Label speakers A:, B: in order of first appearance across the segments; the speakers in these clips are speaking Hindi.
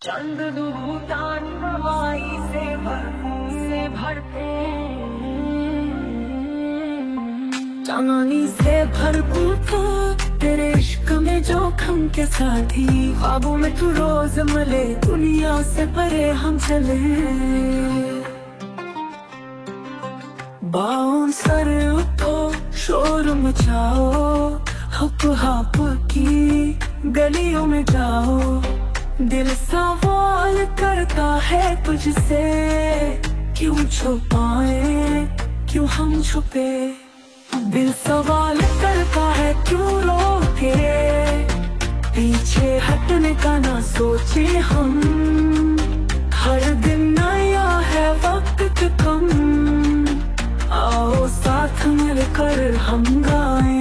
A: चंद दूतान हवाई से भरते, चांदनी से भरपूर था तेरे इश्क में जोखम के साथी। ख्वाबों में तू रोज मिले, दुनिया से परे हम चले। बाउंसर उठो, शोर मचाओ, हप हप की गलियों में जाओ। दिल सवाल करता है तुझसे, क्यों छुपाए, क्यों हम छुपे। दिल सवाल करता है क्यों रोके, पीछे हटने का ना सोचे हम। हर दिन नया है वक्त कम, आओ साथ मिलकर हम गाएं।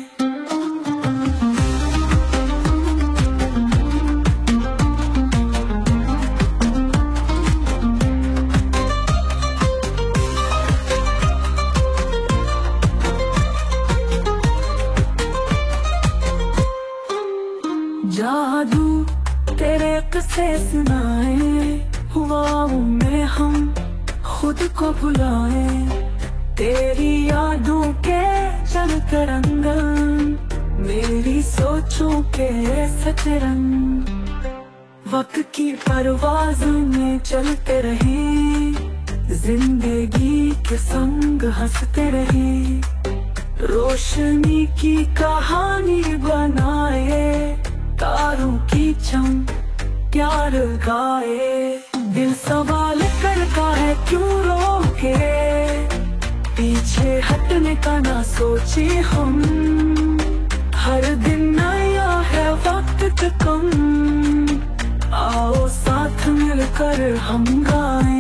A: जादू तेरे किस्से सुनाए, हवाओं में हम खुद को भुलाए। तेरी यादों के चलते रंगन, मेरी सोचों के सतरंग। वक्त की परवाज़ में चलते रहे, जिंदगी के संग हंसते रहे। रोशनी की कहानी बनाए, तारों की चम प्यार गाए। दिल सवाल करता है क्यों रोके, पीछे हटने का ना सोचे हम। हर दिन नया है वक्त कम, आओ साथ मिलकर हम गाएं।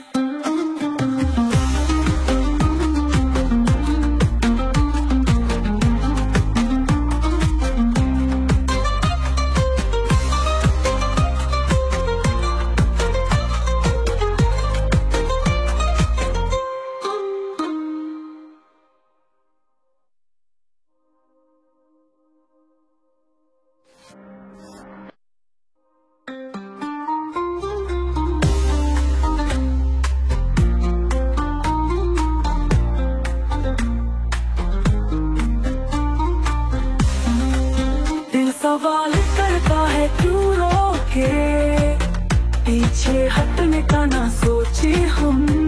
A: सवाल करता है क्यों रोके, पीछे हटने का ना सोचे हम।